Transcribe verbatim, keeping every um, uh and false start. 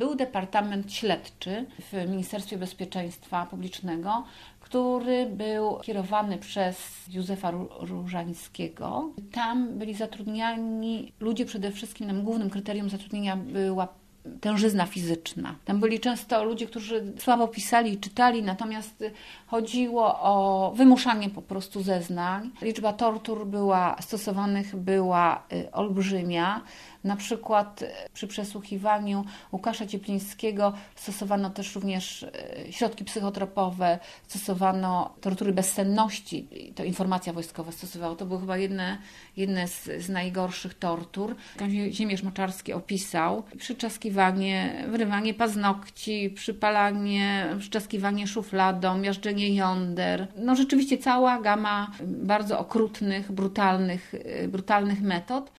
Był Departament Śledczy w Ministerstwie Bezpieczeństwa Publicznego, który był kierowany przez Józefa Różańskiego. Tam byli zatrudniani ludzie przede wszystkim, nam głównym kryterium zatrudnienia była tężyzna fizyczna. Tam byli często ludzie, którzy słabo pisali i czytali, natomiast chodziło o wymuszanie po prostu zeznań. Liczba tortur była stosowanych była olbrzymia. Na przykład przy przesłuchiwaniu Łukasza Cieplińskiego stosowano też również środki psychotropowe, stosowano tortury bezsenności, to informacja wojskowa stosowała. To były chyba jedne, jedne z, z najgorszych tortur. Kazimierz Moczarski opisał przyczaskiwanie, wyrywanie paznokci, przypalanie, przyczaskiwanie szufladą, miażdżenie jąder. No rzeczywiście cała gama bardzo okrutnych, brutalnych, brutalnych metod.